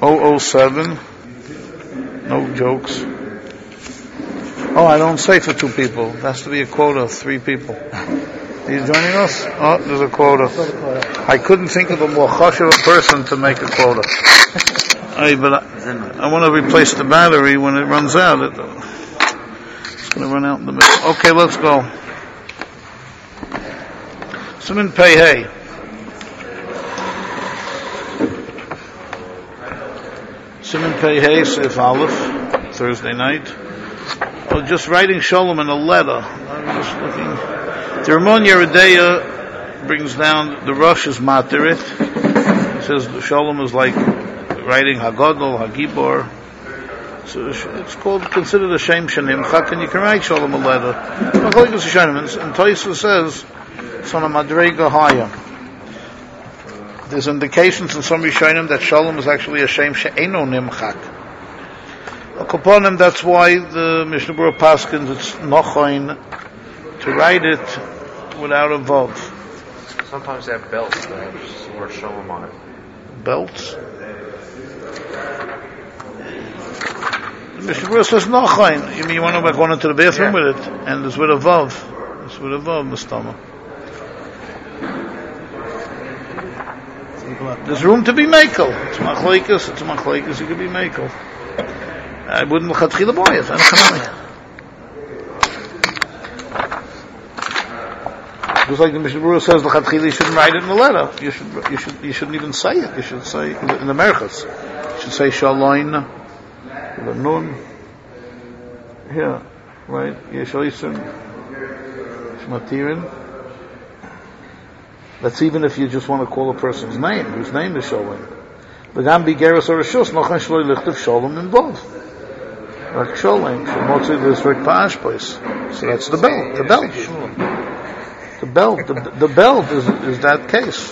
007. No jokes. Oh, I don't say for 2 people. It has to be a quota of 3 people. Are you joining us? Oh, there's a quota. I couldn't think of a more chashuv person to make a quota. But I want to replace the battery when it runs out. It's going to run out in the middle. Okay, let's go. Siman Pei Hey. Siman Pei Hey, Sif Aleph, Thursday night. I was just writing Shalom in a letter. I was just looking. The Ramon Yeridea brings down the Rosh is Materit. He says the Shalom is like writing Hagadol, Hagibor. So it's considered a Shem Shanim. And you can write Shalom a letter. And Toysa says it's on a Madrega higher. There's indications in some Rishonim that Shalom is actually a Shem She'eno Nimchak. Upon him, that's why the Mishnah Berurah Paskins it's Nochain to write it without a vav. Sometimes they have belts that have the word Shalom on it. Belts? The Mishnah Berurah says Nochain. You mean you want to go into the bathroom with it? And it's with a vav. It's with a vav, Mustama. There's room to be mekel. It's machlekes, you could be mekel. I wouldn't l'chatchila buy it. Just like the Mishnah Berurah says, l'chatchila you shouldn't write it in a letter. You shouldn't even say it. You should say in the merchas. You should say shaloin, nun. Here, right? Yeshoysim, shmatirin. That's even if you just want to call a person's name, whose name is Shalom. The Gambi Geras or Rishus, Nochen Shloi Lichtav Shalom involved. Like Shalom, Shemotzi, there's Rick Pa'ash place. So that's the belt. The belt is that case.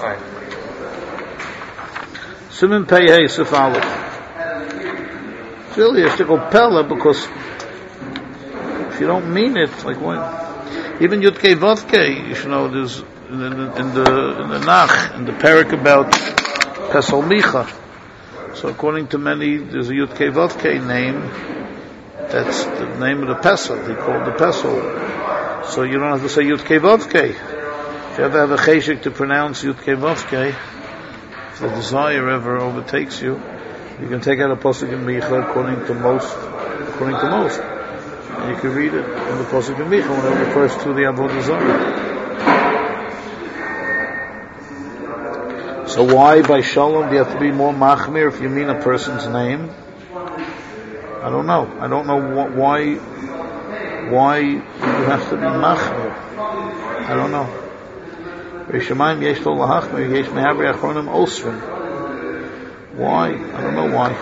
Siman Pei Hey Sif Aleph. It's really a shtickle pella because if you don't mean it, like when, even Yudkei Vodkei, you should know there's, in the Nach, in the parak about Pesel Micha. So according to many, there's a Yud Kei Vav Kei name. That's the name of the Pesel. He called the Pesel. So you don't have to say Yud Kei Vav Kei. If you ever have a cheshik to pronounce Yud Kei Vav Kei, if the desire ever overtakes you, you can take out a pasuk in Micha according to most, and you can read it in the pasuk in Micha when it refers to the Avodah Zarah. So why by Shalom do you have to be more machmir if you mean a person's name? I don't know. I don't know why you have to be machmir. I don't know. Why? I don't know why.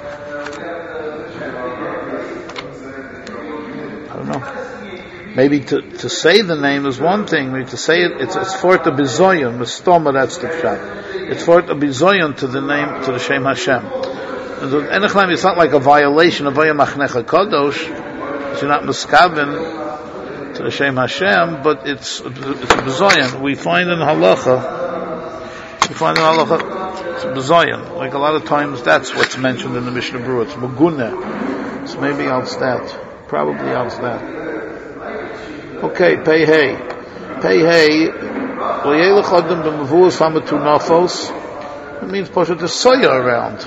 I don't know. Maybe to say the name is one thing. Maybe to say it's for it to be zoyon, mistoma, that's the pshat. It's for it to be zoyon to the name, to the Shem Hashem. And it's not like a violation of Vaya Machnecha Kadosh. You're not miskaven to the Shem Hashem, but it's a bezoyan. We find in halacha, it's a bezoyan. Like a lot of times, that's what's mentioned in the Mishnah Berurah. It's Muguneh. So maybe else that. Probably else that. Okay, Pei Hey. It means Pasha to soya around.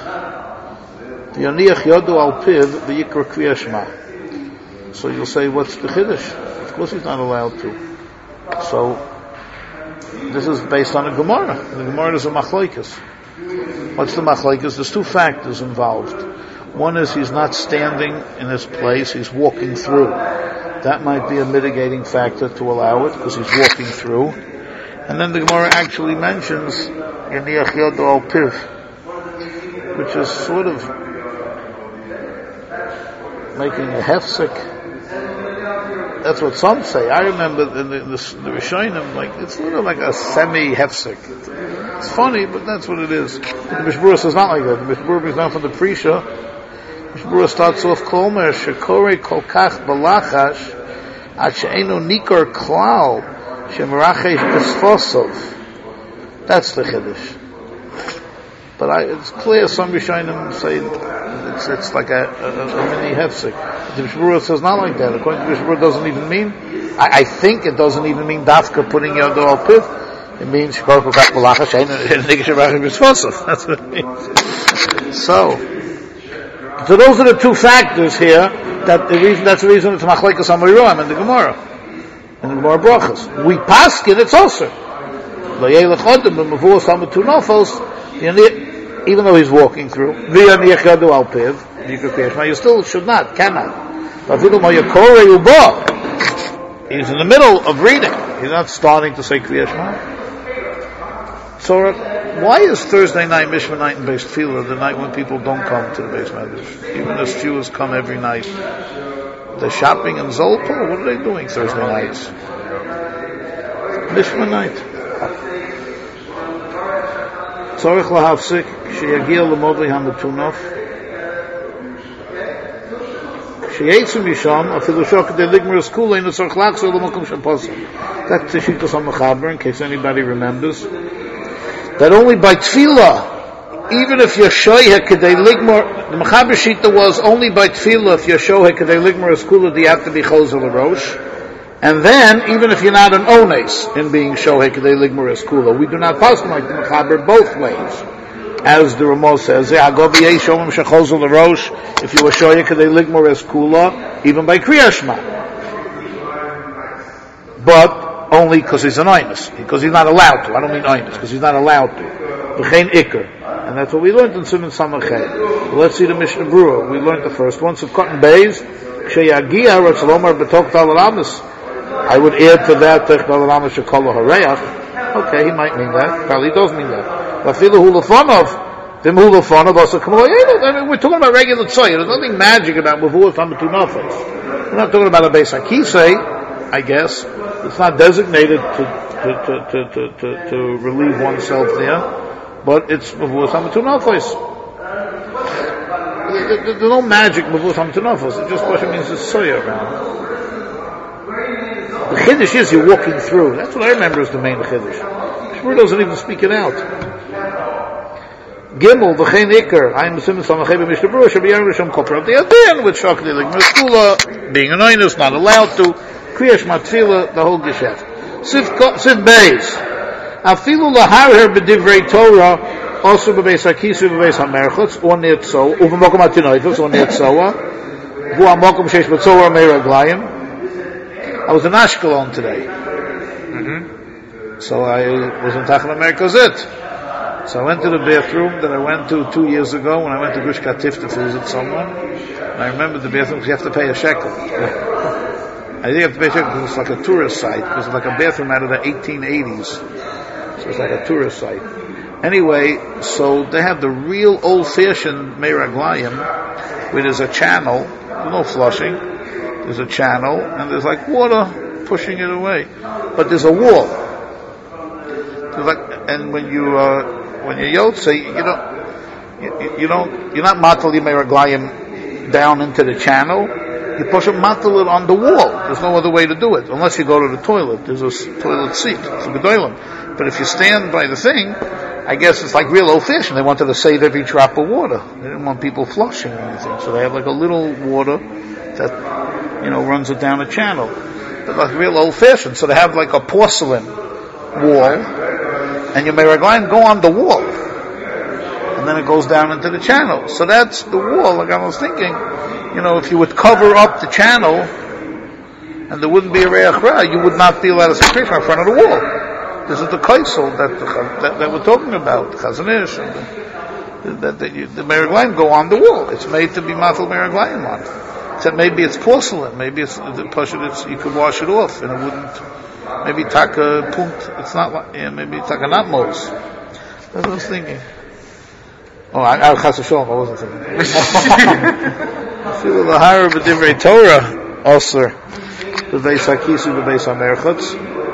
So you'll say, what's the Chiddush? Of course he's not allowed to. So, this is based on a Gemara. The Gemara is a machlokes. What's the machlokes? There's 2 factors involved. One is he's not standing in his place, he's walking through. That might be a mitigating factor to allow it, because he's walking through. And then the Gemara actually mentions Yaniach Yodo al Piv, which is sort of making a hefsek. That's what some say. I remember in the Rishonim, like, it's sort of like a semi-hefsek. It's funny, but that's what it is. The Mishnah Berurah says not like that. The Mishnah Berurah brings down from the Prisha. Mishnah Berurah starts off Kolmer Shekore Kolkach Balachash Ad She'enu Nikor Klal Shemarachesh Besfosov. That's the Chiddush. But it's clear some Rishonim say it's like a mini hefsek. The Mishnah Berurah says not like that. According to the Mishnah Berurah, doesn't even mean. I think it doesn't even mean dafka putting yado al piv. It means shkor kukach malacha shein and nigish rachim b'sfosov. That's what it means. So those are the two factors here. That's the reason it's machlekes Amoraim in the Gemara. In the Gemara brachas, we paskin it's also. Even though he's walking through, you still should not, cannot. He's in the middle of reading. He's not starting to say Kriya Shema. So, why is Thursday night Mishma night in Beis Tefillah the night when people don't come to the Beis Medrash? Even as few as come every night. They're shopping in Zolpo. What are they doing Thursday nights? Mishma night. Tzorich lahafsik sheyagia lemodli hamatunov sheyetzu misham afilu shok de ligmer skula in the tzorich lachzor lemokum shaposam. That's the shittas HaMechaber, in case anybody remembers. That only by tefillah, even if you're shoyhe kedei ligmer, the Mechaber shita was only by tefillah if you're shoyhe kedei ligmer skula, do you have to be chozer l'rosh. And then, even if you're not an ones in being shohei kedei ligmar eskula, we do not pass like the Mechaber both ways. As the Ramah says, if you were shohei kedei ligmar eskula, even by Kriya Shema. But only because he's an ones, because he's not allowed to. I don't mean ones, because he's not allowed to. V'chein ikr. And that's what we learned in Siman Samachet. Let's see the Mishnah Berurah. We learned the first one. So cotton bays, ksheyagia ratzalomar betok tal rabbis. I would add to that, okay, he might mean that. Probably does mean that. I mean, we're talking about regular tzoy. There's nothing magic about Mavuah Tamatu Nafes. We're not talking about a Beis HaKisei, I guess. It's not designated to relieve oneself there, but it's Mavuah Tamatu Nafes. There's no magic Mavuah Tamatu Nafes. It just what it means is tzoy around. The Chiddush is you're walking through. That's what I remember as the main Chiddush. Shmuel doesn't even speak it out. Gimel, v'chein ikar, I am assuming some Achei b'Mishnah Berurah, should be Yom Rishon Kopra, the Adin, with Shakti, like Meskula, being an Oinus, not allowed to, Kriya Shema Tefillah, the whole Geshet. Siv Beis, Afilu laharher b'divrei Torah, also b'Beis HaKisei, b'Beis HaMerchotz, or Nitzoa, u'v'mokom HaTinoifos, or Nitzoa, v'u ha'mokom sheish b'Tzoa mei Raglayim. I was in Ashkelon today. So I was in Tachanah Merkozit. So I went to the bathroom that I went to 2 years ago when I went to Gush Katif to visit someone. And I remember the bathroom because you have to pay a shekel. I think you have to pay a shekel because it's like a tourist site, because it's like a bathroom out of the 1880s. So it's like a tourist site. Anyway, so they have the real old-fashioned Meiraglayim, where there's a channel, there's no flushing, there's a channel, and there's like water pushing it away. But there's a wall. There's like, and when you're Yotze, you're not matal Meiraglayim down into the channel. You push a matal it on the wall. There's no other way to do it, unless you go to the toilet. There's a toilet seat. It's a gedolim. But if you stand by the thing, I guess it's like real old-fashioned. They wanted to save every drop of water. They didn't want people flushing or anything. So they have like a little water that, runs it down a channel. But like real old-fashioned. So they have like a porcelain wall, and your Meiraglayim go on the wall. And then it goes down into the channel. So that's the wall. Like I was thinking, if you would cover up the channel, and there wouldn't be a Reach Ra, you would not be allowed to say in front of the wall. This is the kaisel that we're talking about, the Chazon Ish, and the Meiraglayim go on the wall. It's made to be matal Meiraglayim on. Except maybe it's porcelain, maybe you could wash it off, and it wouldn't, maybe taka punt, it's not like, maybe taka not mos. That's what I was thinking. Oh, I wasn't thinking. Filu lahara b'divrei Torah, also, b'beis HaKisei, b'beis HaMerchotz,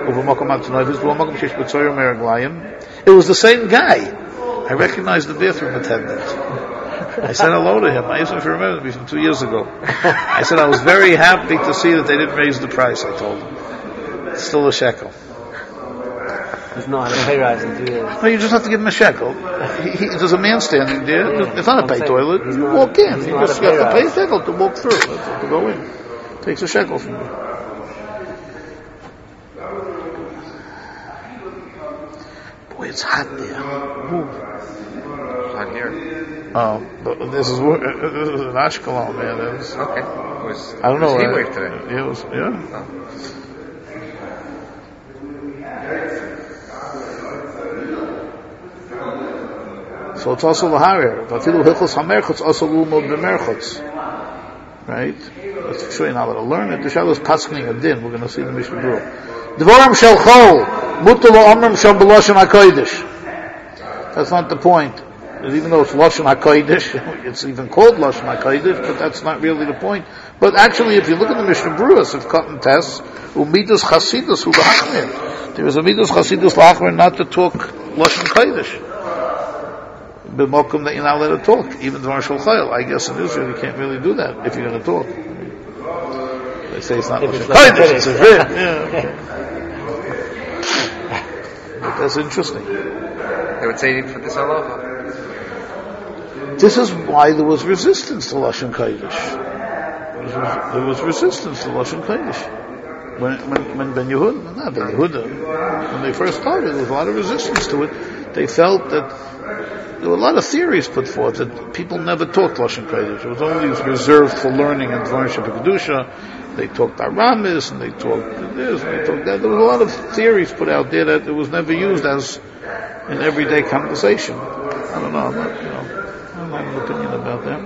it was the same guy. I recognized the bathroom attendant. I said hello to him. I used to remember me from 2 years ago. I said I was very happy to see that they didn't raise the price, I told him. It's still a shekel. He's not a pay rise in 2 years. No, you just have to give him a shekel. There's a man standing there. It's not a pay toilet. You walk in. You just have to pay a shekel to walk through. To go in. Takes a shekel from you. Boy, it's hot there. Ooh. It's hot here. Oh, but this is in Ashkelon, man. Okay. I don't know. It was heat wave today. It was, yeah. Oh. So it's also laharer. Vafilu hichos hamerchutz also lumod b'merchutz. Right? Let's show you now how to learn it. The shal is paskening a din. We're going to see the Mishnah Berurah. Dvoram shel chol mutal omrim shel b'loshen hakodesh. That's not the point. Even though it's loshen hakodesh, it's even called loshen hakodesh, but that's not really the point. But actually, if you look at the Mishnah Berurah of cotton tests, umidas chasidus hu lahachmir. There is a midas chasidus lahachmir not to talk loshen kodesh. B'mokum that you're not allowed to talk, even Dvar Shel Chayil. I guess in Israel you can't really do that if you're going to talk. They say it's not Lashon Kodesh, it's a vrid. Yeah, okay. But that's interesting. They would say for this halacha. This is why there was resistance to Lashon Kodesh. There was resistance to Lashon Kodesh. When Ben Yehuda, when they first started, there was a lot of resistance to it. They felt that there were a lot of theories put forth that people never talked Lashon Kodesh. It was only reserved for learning and Dvar Shebekdusha. They talked Aramis and they talked this and they talked that. There was a lot of theories put out there that it was never used as an everyday conversation. I don't know. I don't have an opinion about that.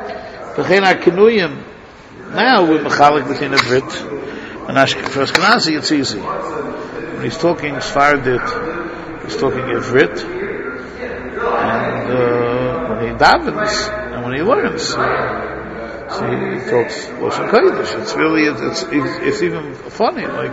Now with Mechalik between a Brit and for Ashkenazi it's easy. When he's talking Sfardit, he's talking Ivrit. And when he davens and when he learns, so he talks Lashon Kodesh. It's really it's even funny. Like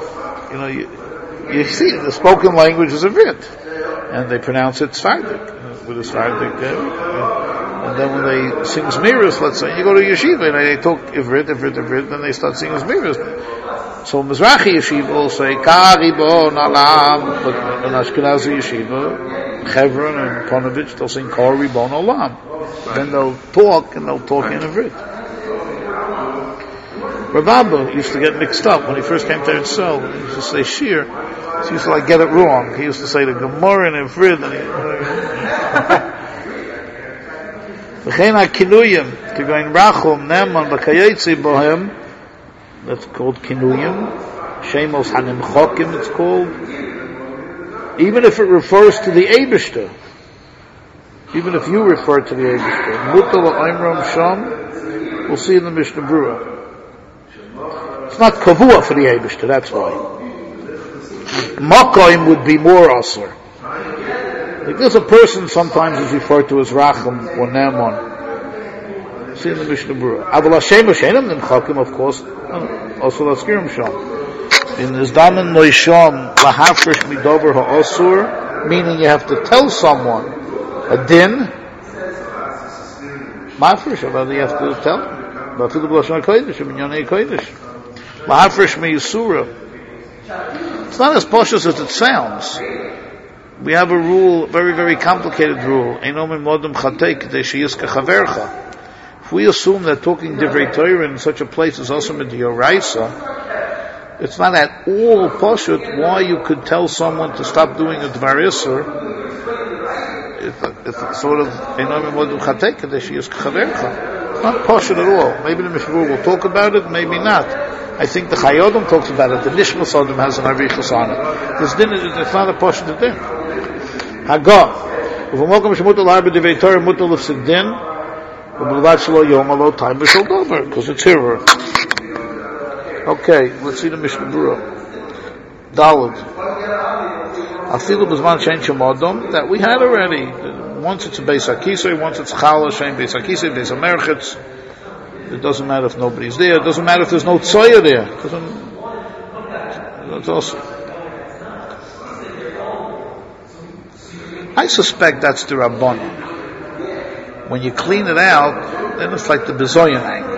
you see the spoken language is Ivrit, and they pronounce it Sfardik with a Sfardik. And then when they sing Zmiris, let's say you go to yeshiva and they talk Ivrit, then they start singing Zmiris. So Mizrahi yeshiva will say Karibon Alam, but in Ashkenazi yeshiva, Chevron and Ponovich, they'll sing Kor Ribon Olam. Then they'll talk in Ivrit. Rav Abba used to get mixed up when he first came to Eretz. He used to say Shir, so he used to get it wrong. He used to say the Gemara in Ivrit, and V'chein ha-kinuyim, Kegoin Rachum, Neman, V'kayetzi Bohem, that's called Kinuyim, Shemos HaNimchokim, it's called. Even if it refers to the Eibishter, even if you refer to the Eibishter, Mutal Oimram Sham, we'll see in the Mishnah Berurah. It's not Kavua for the Eibishter, that's why. Makoim would be more Asr. Like there's a person sometimes is referred to as Racham or Neman. See in the Mishnah Berurah. Aval Hashem Hashem Nimchokim, of course, also Laskirim Sham. In this Daman Loisham Lahafresh Midover Ha'osur, meaning you have to tell someone a din. Mafresh, about you have to tell them. Bafilu B'Lashon HaKodesh, B'Minyanei Kodesh. Lahafresh Me'Yisura. It's not as poshus as it sounds. We have a rule, very, very complicated rule. Eino min modem chatei k'dei sheyiska chavercha. If we assume that talking divrei Torah in such a place is also midioraisa, it's not at all poshut why you could tell someone to stop doing a dvar iser. It's sort of eino min modem chatei k'dei sheyiska chavercha. It's not poshut at all. Maybe the Mishnah will talk about it, maybe not. I think the Chayyodam talks about it. The Nishmas Adam has an Arichas on it. This din it's not a poshut din. Hagah. Uv'mokom shemutal har b'divrei Torah mutal l'fsid din, u'b'lvad shelo yom alo time b'shel dover, because it's here. Okay, let's see the Mishnah Berurah. Daled. Afilu b'zman shein shemodom, that we had already. Once it's a Beis HaKisei, once it's Chala, shein Beis HaKisei, Beis HaMerchetz. It doesn't matter if nobody's there. It doesn't matter if there's no tzoya there. That's also. I suspect that's the Rabbanon. When you clean it out, then it's like the Bezoyan angle.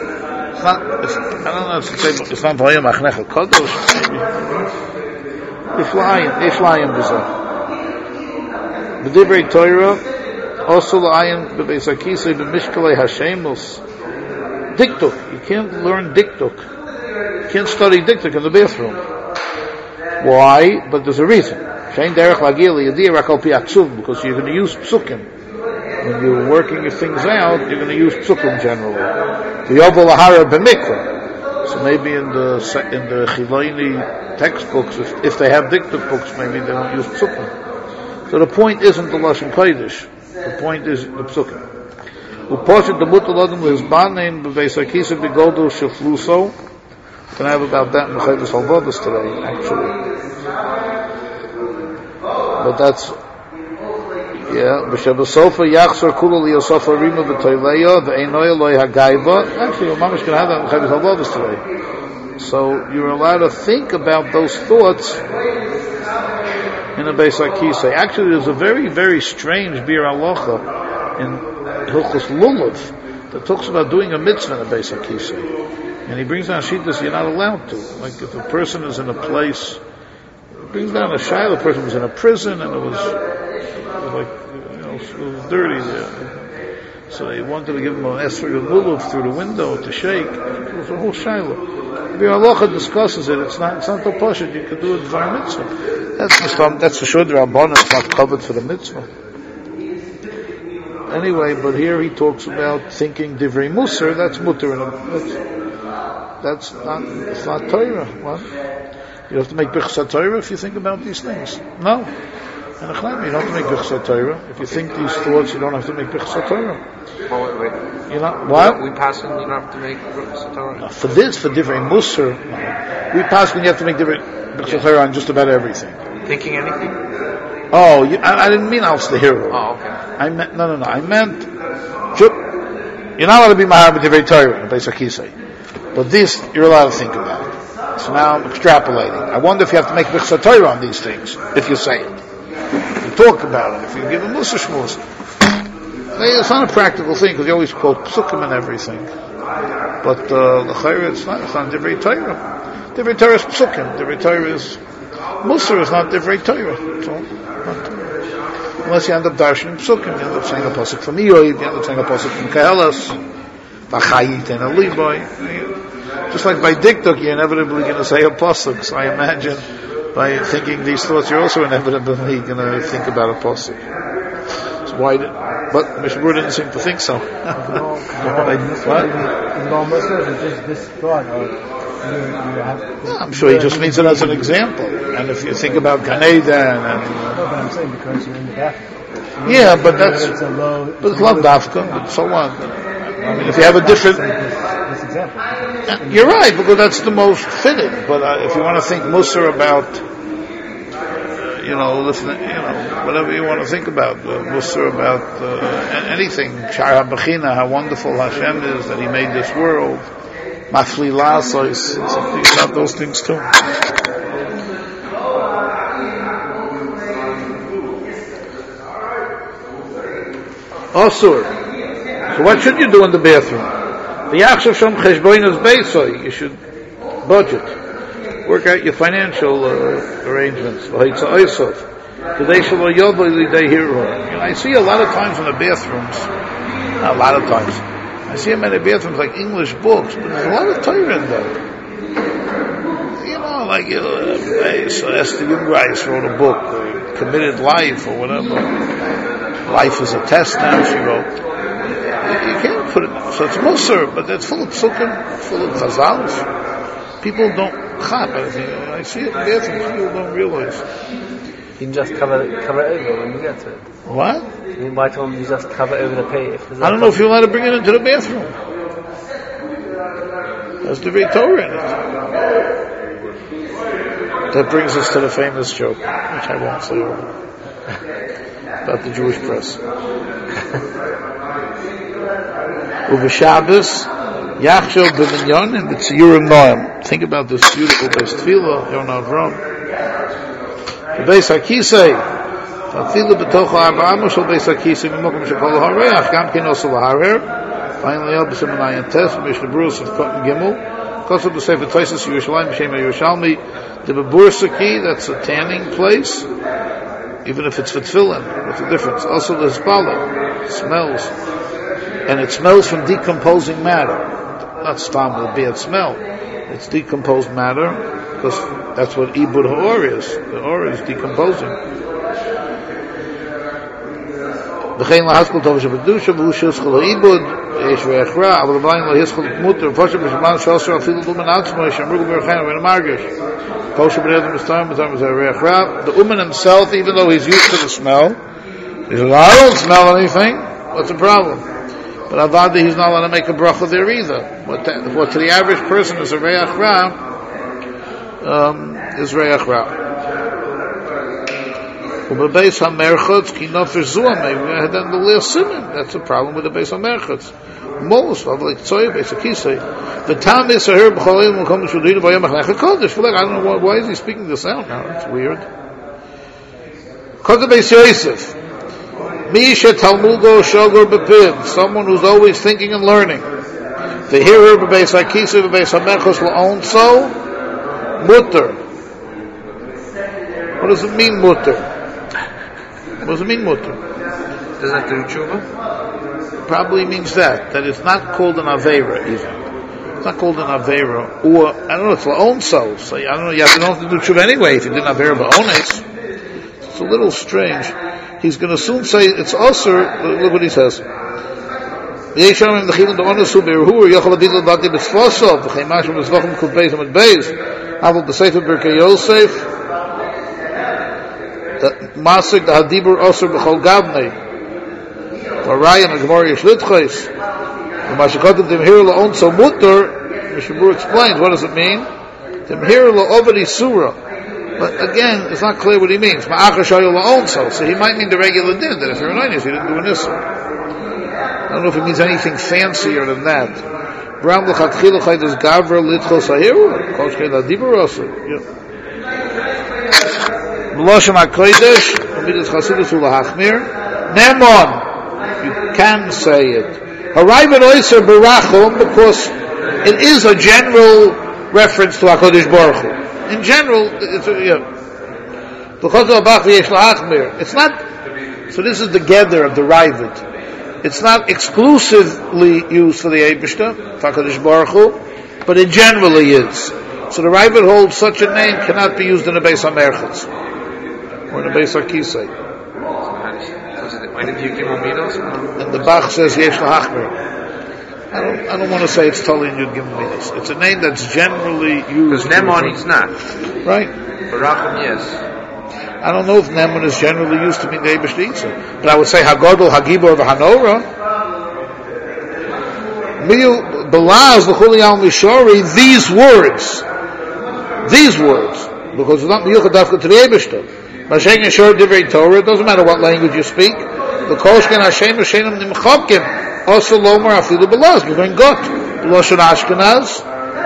It's not, I don't know if it's not Vayam Achnecha Kodosh, maybe. Iflayim b'zeh. B'divrei Torah, also la'ayin b'beis hakisei b'mishkalei hashemos. Diktuk. You can't learn diktuk. You can't study diktuk in the bathroom. Why? But there's a reason. Shein derech lagil yadiyah rak al pi aksuv, because you're going to use psukim. When you're working your things out, you're going to use psukim generally. V'yovel lahara b'mikra. So maybe in the Chilayni textbooks, if they have diktuk books, maybe they don't use psukim. So the point isn't the Lashon Kodesh. The point is the psukim. Uposhet the mutal adam lizbanein b'beis hakisa b'godu shefluso. We're going to have about that in the Chayvus Halvodas today, actually. But that's, B'shabasofa yachsor kula liyosofa rima b'toileya v'einoya loy hagaiva. Actually, we're going to have that in the Chayvus Halvodas today. So you're allowed to think about those thoughts in a Beis HaKisei. Actually, there's a very, very strange Bir Halacha in Hilchos Lulav that talks about doing a mitzvah in a Beis HaKisei. And he brings down shittas you're not allowed to. Like if a person is in a place, he brings down a shayla, person was in a prison and it was like, it was dirty there. So they wanted to give him an esrog of lulav through the window to shake. It was a whole shayla. The halacha discusses it. It's not the pashut. You could do it for a mitzvah. That's for sure. The Rabban is not covered for the mitzvah. Anyway, but here he talks about thinking divrei musar. That's mutter in it's not Torah. What? You have to make bichsat Torah if you think about these things. No. And you don't have to make bichsat Torah. If you think these thoughts, you don't have to make bichsat Torah. Oh, wait. You know what? We pass when you don't have to make bichsat Torah. No, for divrei musar, we pass when you have to make divrei bichsat Torah on just about everything. Thinking anything? Oh, I didn't mean Al's the hero. Oh, okay. I meant no. I meant you're not allowed to be mahar b'divrei Torah in Beis HaKisei. But this, you're allowed to think about it. So now I'm extrapolating. I wonder if you have to make bichsat Torah on these things, if you say it. If you talk about it, if you give a musa shmuz. It's not a practical thing, because you always quote psukim and everything. But l'chayra, it's not divrei Torah. Divrei Torah is psukim. Divrei Torah is musa, is not divrei Torah. So, unless you end up darshaning psukim, you end up saying a pasuk from Eoy, you end up saying a pasuk from Kehelas, Bachayit and a Liboy. Just like by diktuk, you're inevitably going to say a pasuk. So I imagine by thinking these thoughts, you're also inevitably going to think about a pasuk. So why? But Mishmur didn't seem to think so. I'm sure he just means it as an example. And if you think about Gan Eden and but I'm saying because you're in the bathroom. Yeah, but that's it's a low. But it's not dafka. But so what? I mean, if you have a different. This example. You're right, because that's the most fitting. But if you want to think Musar about, whatever you want to think about, Musar about anything, Shar HaBechina, how wonderful Hashem is that He made this world, Mafli Lasos, something about those things too. Osur. So what should you do in the bathroom? The Yachshav Shom Cheshboinus Beisoy, you should budget. Work out your financial arrangements. I see a lot of times in the bathrooms, not a lot of times, I see them in the bathrooms like English books, but there's a lot of Torah in them. So Esther Jungreis wrote a book, Committed Life or whatever. Life is a test now, she wrote. You can't put it, so it's Musar, but it's full of psukim, full of chazals. People don't chap. I see it in bathrooms, people don't realize. You can just cover it over when you get to it. What? You might tell them you just cover over the pay. I don't know if you're allowed to bring it into the bathroom. There's the big Torah in it. That brings us to the famous joke, which I won't say over, about the Jewish press. Uv'Shabbos, Yachshel b'minyan and b'tziyurim noam. Think about this beautiful Beis Tefillah, Yon Avram. The Beis HaKisei, Tefillah b'tocho Avraham shel Beis HaKisei b'mokum shekol hareach, gam ken osu l'harer. Finally, Elbis Emanayan Tes, Mishnah Berurah of Cotton Gimel. Kosob the Sefer Taisus Yerushalayim B'Shem Yerushalmi, the Bebursaki, that's a tanning place, even if it's for tefillin, what's the difference? Also the Hezbollah, smells, and it smells from decomposing matter. Not stam will be a smell. It's decomposed matter, because that's what Ibud Ha'or is. The Or is decomposing. V'chein lahaskol tov shebedusha v'hu shilschol ha'ibud yesh ve'echra aval b'layin lahiskol t'muter v'foshe b'shman shosher afilu lumen atzmo yesh amrugu b'rechein v'en margish kosher b'nedem b'stam b'tam b'zeh ve'echra. The uman himself, even though he's used to the smell, he says, I don't smell anything. What's the problem? But avada, he's not allowed to make a bracha there either. What to the average person is a re'echra, is re'echra. That's the problem with the Beis HaMerchatz. Most of like Tzoy, Beis HaKisei. The time is here. I don't know why is he speaking this out now. It's weird. Beis Yosef. Misha Talmudo Shogor Bepid. Someone who's always thinking and learning. The hearer Beis HaKisei, Beis HaMerchatz will own so mutter. What does it mean mutter? What does it mean mutter? Does that do tshuva? Probably means that it's not called an aveira even. It's not called an aveira, or I don't know. It's own so. So I don't know. You have to do tshuva anyway if you didn't aveira ba'ones. It's a little strange. He's going to soon say it's usher. Look what he says. Masik the Hadibur Osir B'chol Gavnei V'Rayim and Gemara Yishlitchais V'Mashikotim Timhir La'on So Mutter. Mishabur explains, what does it mean? Timhir La'ovadi Surah. But again, it's not clear what he means. Ma'achar Shayu La'on So he might mean the regular din, that if you're an Einis, you didn't do an Issa. I don't know if it means anything fancier than that. Bram L'chatchilachai Des Gavra Litchos Ahiru Koshkei Hadibur Osir. L'oshem HaKodesh, Amidas Chasidus U'Lahachmir, Nemon, you can say it. Harayven Oyser Barachum, because it is a general reference to HaKodesh Baruch Hu. In general, it's because of Abach V'yesh L'Achmir. It's not, so this is the gather of the Ravid. It's not exclusively used for the Eibishter, for HaKodesh Baruch Hu, but it generally is. So the Ravid holds such a name cannot be used in the Beis HaMerchatz. Or in the Beis HaKisei. And the Bach says Yesh L'Hachmer. I don't want to say it's totally in Yud Gimel Midas. It's a name that's generally used. Because Nemon he's not. Right. Barachim yes. I don't know if Nemon is generally used to mean the Eibush Eitzer. But I would say Hagodol, Hagibor, V'Hanora. Miu Belaz L'Chuli Al Mishori. These words. Because it's not Miyuchad Dafka to the Eibishter. Mashayk Yeshor Divrei Torah, it doesn't matter what language you speak. The Koshken Hashem Hashem Nimchokim, also Lomar Afilu Belaz, you're going Got. Loshan Ashkenaz,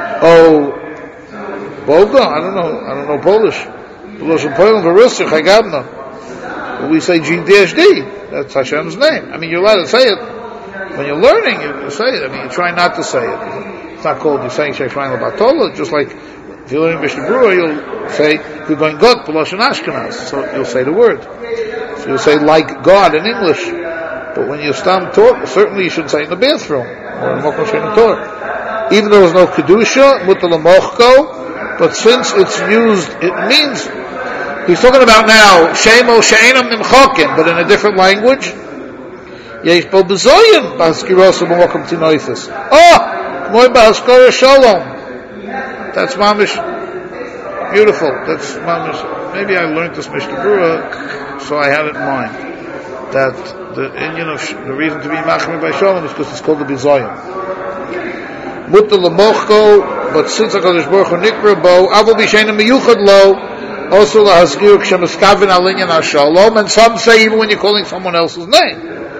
Boga, I don't know Polish. Loshan Poland Varusach, Hagabna. We say GDHD, that's Hashem's name. I mean, you're allowed to say it. When you're learning, you say it. I mean, you try not to say it. It's not called, you're saying Shefrain Labatola, just like if you're learning Mishnah Berurah, you'll say, you're going God, Polosh and Ashkenaz. So you'll say the word. So you'll say like God in English. But when you stand talk, certainly you should say in the bathroom. Or in Mokom Shein Torah. Even though there's no Kedusha, Mutal Mochko, but since it's used, it means, he's talking about now, Shemo She'enam Nimchokim, but in a different language. Yesh Bo Bezoyim, Bahaskirosa Mokom Tinoithis. Moy Bahaskara Shalom. That's mamish beautiful. That's mamish. Maybe I learned this Mishnah Berurah, so I have it in mind that the Indian of the reason to be machmir by Shalom is because it's called the Bizoyim. Mutter lemochko, but since HaKadosh Baruch Hu nikra bo, avol b'sheina miyuchad lo, also lahazkir k'shemaskavin alinyan hashalom, and some say even when you're calling someone else's name.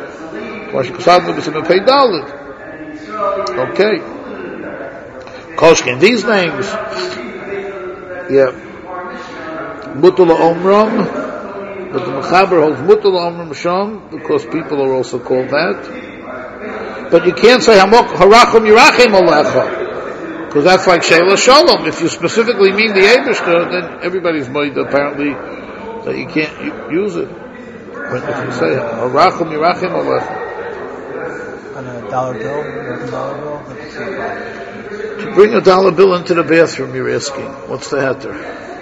Okay. Koshkin, these names, Mutul Omram, but the Mechaber holds Mutul Omram Sham, because people are also called that. But you can't say Harachim Yirachim Alecha. Because that's like Sheila Shalom. If you specifically mean the Eibishter, then everybody's made apparently that you can't use it. When if you say Arachim Yirachim Alechem. On a dollar bill, $1 bill, that's the problem. To bring a dollar bill into the bathroom, you're asking. What's the heter?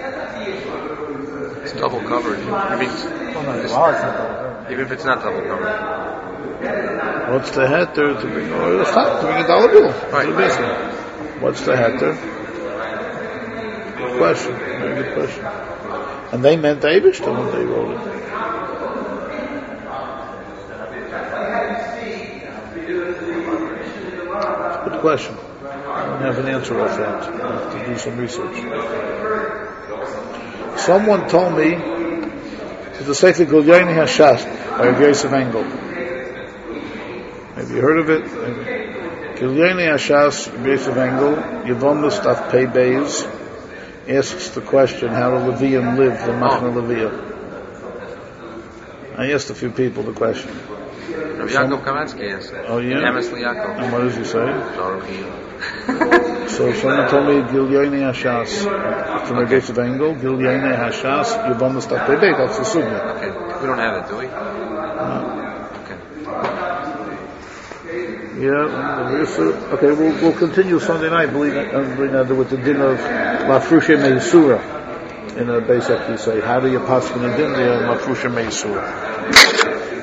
It's double covered. Well, no, the wallet's not dollar bill. Even if it's not double covered. What's the heter to bring? Or it's not to bring a dollar bill into Right. the bathroom. What's the heter? Good question. Very good question. And they meant Eibishter when they wrote it. Good question. I don't have an answer off that. I have to do some research. Someone told me to the Sefer Gilyoni Hashas by Rav Yosef Engel. Have you heard of it? Gilyoni Hashas, Rav Yosef Engel, Yevamah Staf Pei Beis, asks the question, how do Levium live in Machna Leviah? I asked a few people the question. Rabbi Yaakov Kamansky asked that. Oh, yeah? Emes Yaakov. And what does he say? Sorry. So someone told me Gilyoni Hashas from Rav Yosef Engel, Gilyoni Hashas, Yevamah Staf Pei Beis, that's the sugya. Okay. We don't have it, do we? Okay. Yeah, okay, we'll continue Sunday night, believe it, with the din of Mafrushe Meisura. In a basic, you say, how do you pass in a din of Mafrushe Meisura?